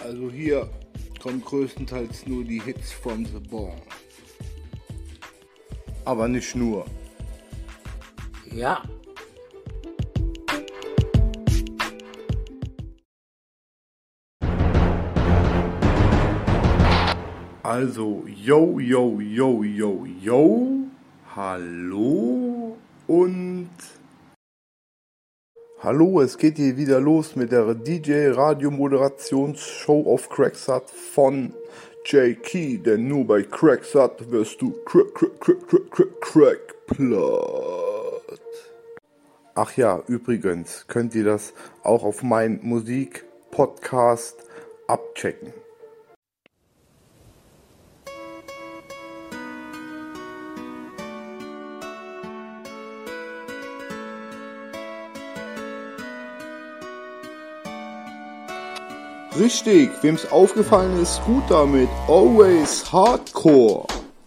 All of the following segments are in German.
Also hier kommen größtenteils nur die Hits from the Bong. Aber nicht nur. Ja. Also, yo, yo, yo, yo, yo, hallo und... Hallo, es geht hier wieder los mit der DJ-Radio-Moderations-Show auf Cracksat von J-Key, denn nur bei Cracksat wirst du Crackplatt. Ach ja, übrigens könnt ihr das auch auf meinem Musik-Podcast abchecken. Richtig, wem's aufgefallen ist, gut damit. Always Hardcore.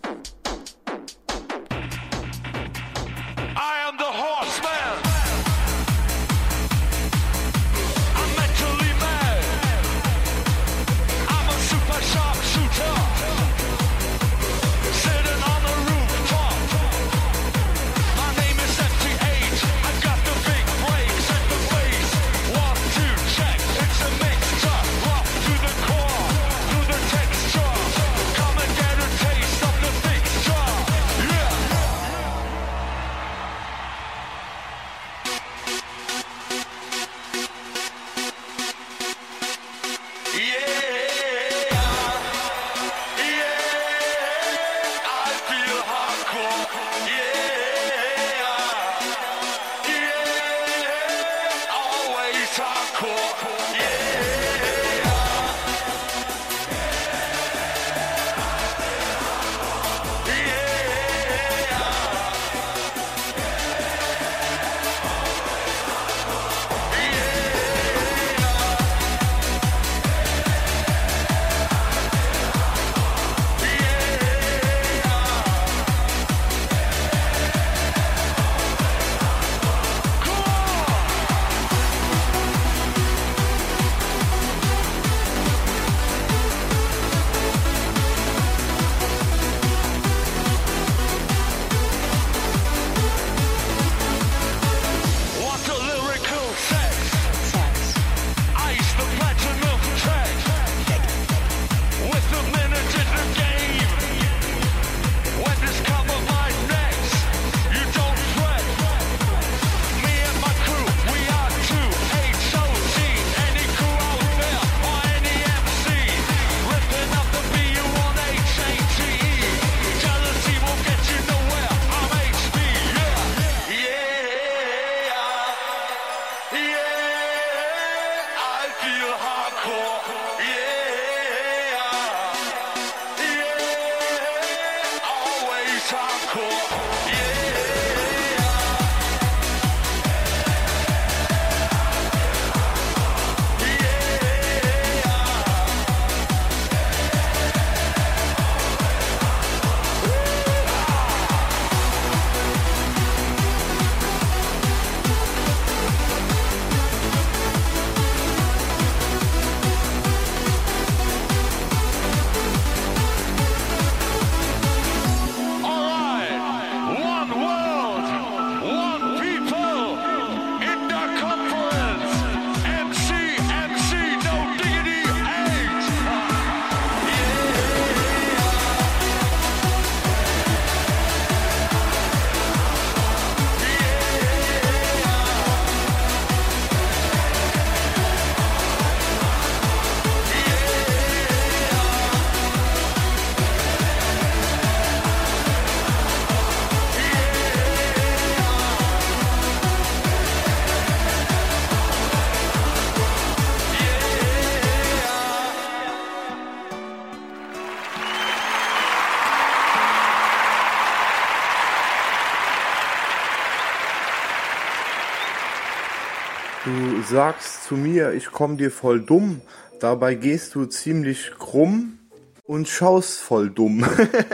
Du sagst zu mir, ich komm dir voll dumm, dabei gehst du ziemlich krumm und schaust voll dumm.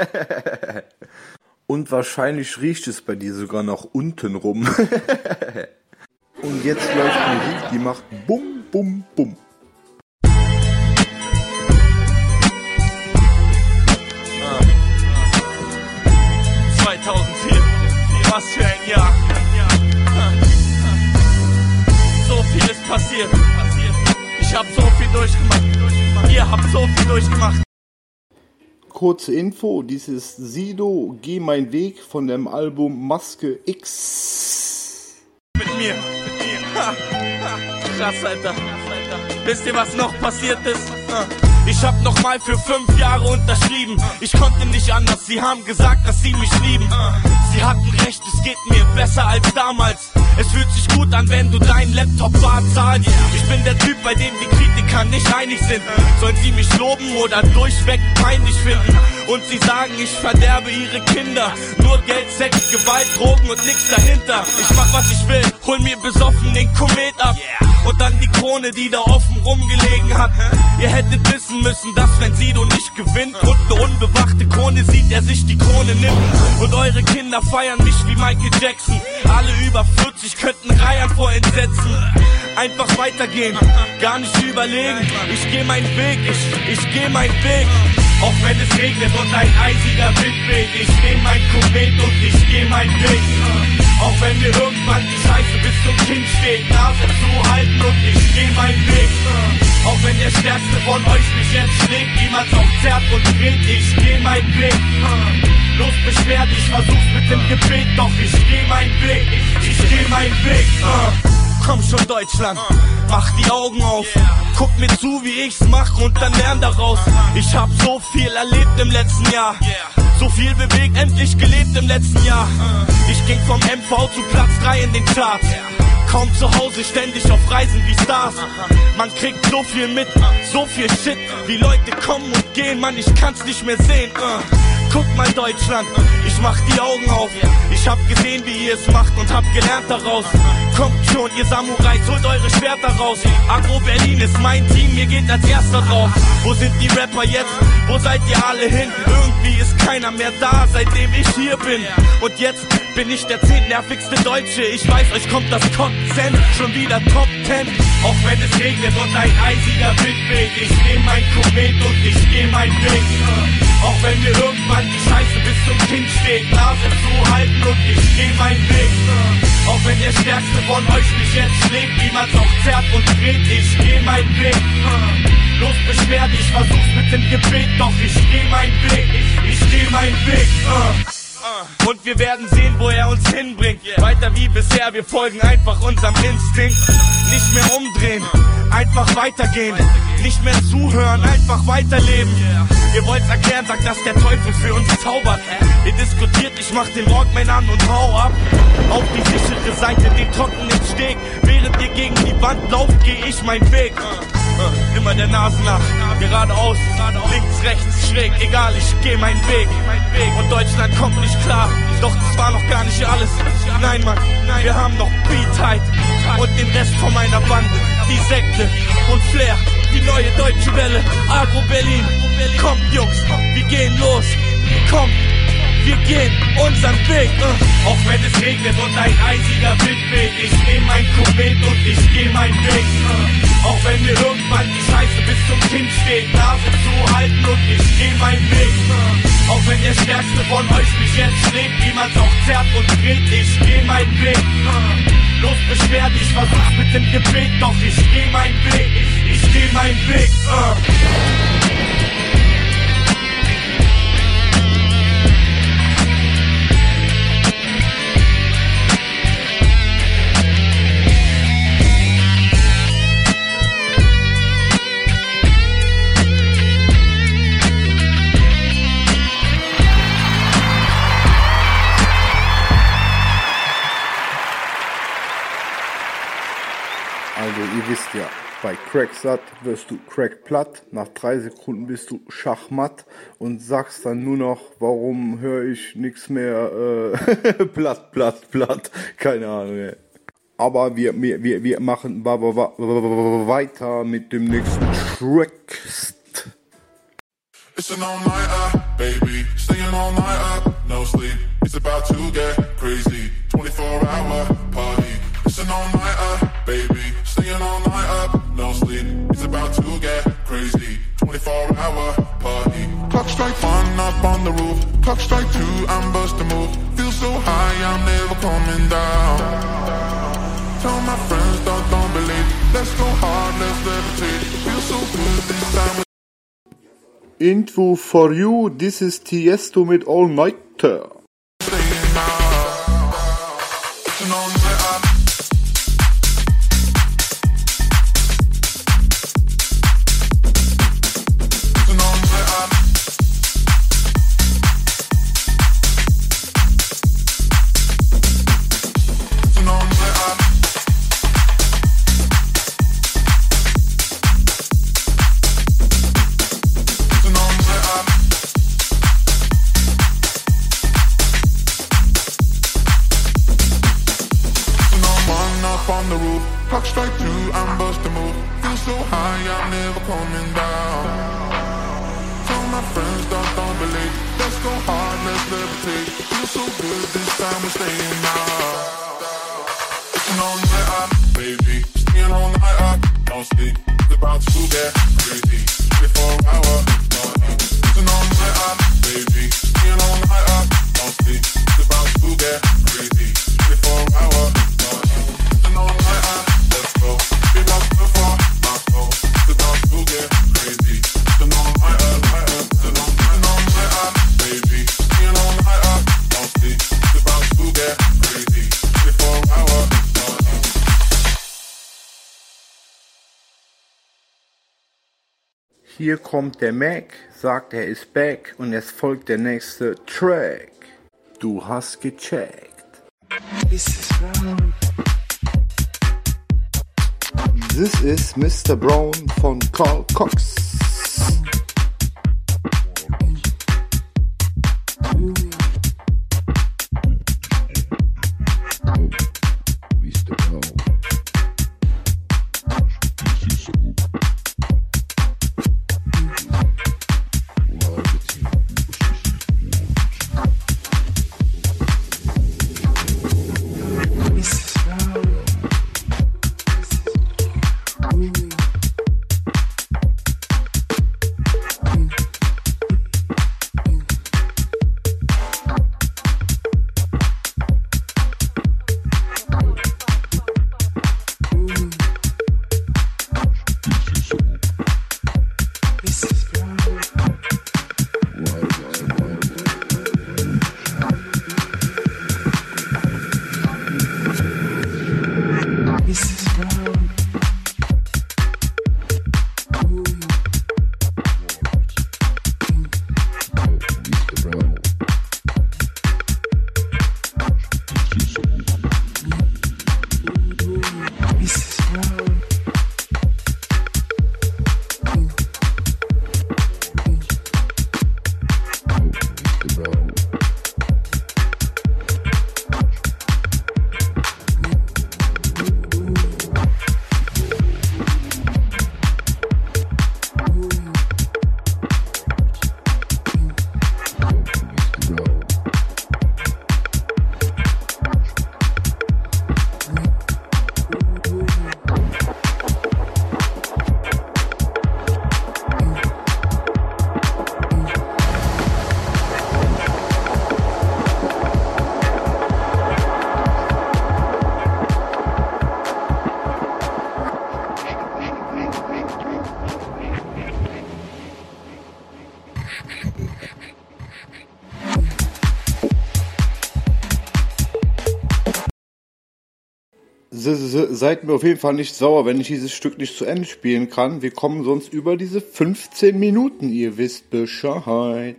Und wahrscheinlich riecht es bei dir sogar noch unten rum. Und jetzt läuft Musik, die macht bum, bum, bum. durchgemacht. Kurze Info, dies ist Sido, Geh mein Weg von dem Album Maske X. Mit mir. Ha. Krass, Alter. Wisst ihr, was noch passiert ist? Ich hab nochmal für 5 Jahre unterschrieben. Ich konnte nicht anders, sie haben gesagt, dass sie mich lieben. Sie hatten recht, es geht mir besser als damals. Es fühlt sich gut an, wenn du deinen Laptop bar zahlst. Ich bin der Typ, bei dem die Kritiker nicht einig sind. Sollen sie mich loben oder durchweg peinlich finden? Und sie sagen, ich verderbe ihre Kinder. Nur Geld, Sex, Gewalt, Drogen und nix dahinter. Ich mach was ich will, hol mir besoffen den Komet ab. Und dann die Krone, die da offen rumgelegen hat. Ihr hättet wissen müssen, dass wenn Sido nicht gewinnt und eine unbewachte Krone sieht, er sich die Krone nimmt. Und eure Kinder feiern mich wie Michael Jackson. Alle über 40 könnten reiern vor Entsetzen. Einfach weitergehen, gar nicht überlegen. Ich geh meinen Weg, ich geh meinen Weg. Auch wenn es regnet und ein eisiger Wind weht. Ich nehm mein Komet und ich geh meinen Weg. Auch wenn mir irgendwann die Scheiße bis zum Kinn steht, Nase zu halten und ich geh meinen Weg. Auch wenn der Stärkste von euch mich jetzt schlägt, niemals auch zerrt und dreht, ich geh meinen Weg. Los beschwer dich, versuch's mit dem Gebet, doch ich geh meinen Weg, ich geh meinen Weg. Komm schon Deutschland, mach die Augen auf, guck mir zu, wie ich's mach und dann lern daraus. Ich hab so viel erlebt im letzten Jahr, so viel bewegt, endlich gelebt im letzten Jahr. Ich ging vom MV zu Platz 3 in den Charts. Kaum zu Hause, ständig auf Reisen wie Stars. Man kriegt so viel mit, so viel Shit. Die Leute kommen und gehen, Mann, ich kann's nicht mehr sehen. Guck mal Deutschland, ich mach die Augen auf. Ich hab gesehen, wie ihr es macht und hab gelernt daraus. Kommt schon, ihr Samurais, holt eure Schwerter raus. Agro Berlin ist mein Team, ihr geht als erster drauf. Wo sind die Rapper jetzt? Wo seid ihr alle hin? Irgendwie ist keiner mehr da, seitdem ich hier bin. Und jetzt bin ich der 10. nervigste Deutsche. Ich weiß, euch kommt das Kotzen, schon wieder Top 10. Auch wenn es regnet und ein eisiger Wind weht. Ich nehm mein Komet und ich geh meinen Weg. Auch wenn mir irgendwann die Scheiße bis zum Kinn steht, Nase zu halten und ich geh meinen Weg. Auch wenn der Stärkste von euch mich jetzt schlägt, niemals auch zerrt und dreht, ich geh meinen Weg. Los beschwer dich, versuch's mit dem Gebet, doch ich geh meinen Weg, ich geh meinen Weg. Und wir werden sehen, wo er uns hinbringt. Weiter wie bisher, wir folgen einfach unserem Instinkt. Nicht mehr umdrehen, einfach weitergehen. Nicht mehr zuhören, einfach weiterleben. Ihr wollt's erklären, sagt, dass der Teufel für uns zaubert. Ihr diskutiert, ich mach den Walkman an und hau ab. Auf die sichere Seite, den trockenen Steg. Während ihr gegen die Wand lauft, geh ich meinen Weg. Immer der Nase nach, geradeaus, links, rechts, schräg, egal, ich geh meinen Weg. Und Deutschland kommt nicht klar, doch das war noch gar nicht alles. Nein, Mann, wir haben noch Beatheit und den Rest von meiner Bande. Die Sekte und Flair, die neue deutsche Welle, Agro Berlin. Kommt Jungs, wir gehen los, kommt. Wir gehen unseren Weg, auch wenn es regnet und ein eisiger Wind weht. Ich nehm mein Komet und ich geh meinen Weg. Auch wenn mir irgendwann die Scheiße bis zum Kinn steht, Nase zu halten und ich geh meinen Weg. Auch wenn der Stärkste von euch mich jetzt schlägt, niemals auch zerrt und dreht, ich geh meinen Weg. Los beschwer dich, versuch's mit dem Gebet, doch ich geh meinen Weg, ich geh meinen Weg. Also ihr wisst ja, bei Cracksatt wirst du Crackplatt, nach 3 Sekunden bist du Schachmatt und sagst dann nur noch, warum höre ich nichts mehr, platt, keine Ahnung. Ey. Aber wir machen weiter mit dem nächsten Track. It's an all-nighter, baby, staying all night up, no sleep, it's about to get crazy, 24-hour party. It's an all-nighter, baby, staying all night up, no sleep, it's about to get crazy, 24-hour party. Clock strike 1 up on the roof, clock strike 2, I'm busting move, feel so high, I'm never coming down. Tell my friends, don't believe, let's go hard, let's levitate, feel so good this time. Info for you, this is Tiesto mit All Nighter. On the roof, clock strike 2, I'm busting move. Feel so high, I'm never coming down. Tell my friends, don't be late. Let's go hard, let's levitate. Feel so good, this time we're staying out. Listen all night up, baby. Staying all night up, don't sleep. It's about to get crazy. 24 hour, don't eat. Listen all night up, baby. Staying all night up, don't sleep. It's about to get crazy. 24 hour, don't eat. All night up, let's go. Be lost before my soul. It's about to get crazy. All night up, all night up, baby. Staying all night up, don't sleep. It's about to get crazy. 24 hour, don't eat. Hier kommt der Mac, sagt er ist back und es folgt der nächste Track. Du hast gecheckt. This is Mr. Brown von Carl Cox. Seid mir auf jeden Fall nicht sauer, wenn ich dieses Stück nicht zu Ende spielen kann. Wir kommen sonst über diese 15 Minuten, ihr wisst Bescheid.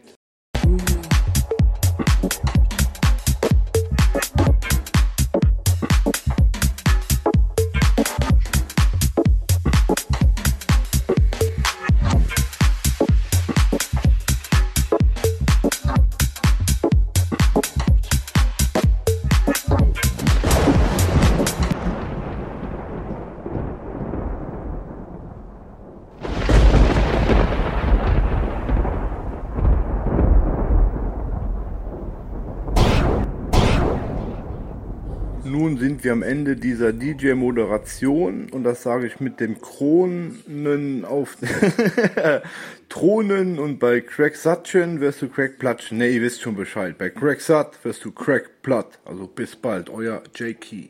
Nun sind wir am Ende dieser DJ-Moderation und das sage ich mit dem Kronen auf Thronen und bei Craig Sutchen wirst du Craig Platschen. Ne, ihr wisst schon Bescheid. Bei Craig Sut wirst du Craig Platt. Also bis bald, euer J-Key.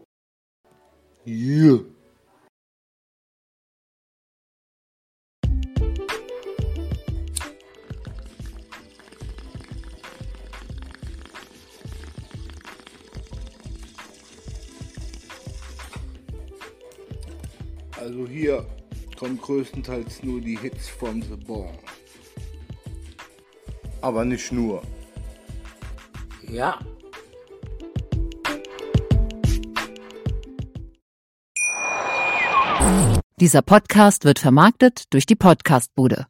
Yeah. Also hier kommen größtenteils nur die Hits from the Born. Aber nicht nur. Ja. Dieser Podcast wird vermarktet durch die Podcastbude.